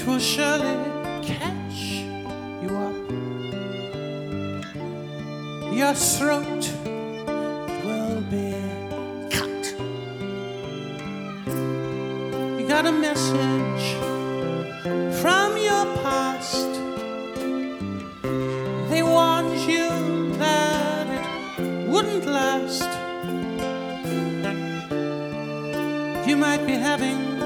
will surely catch you up. Your throat will be cut. You got a message from your past. They warned you that it wouldn't last. You might be having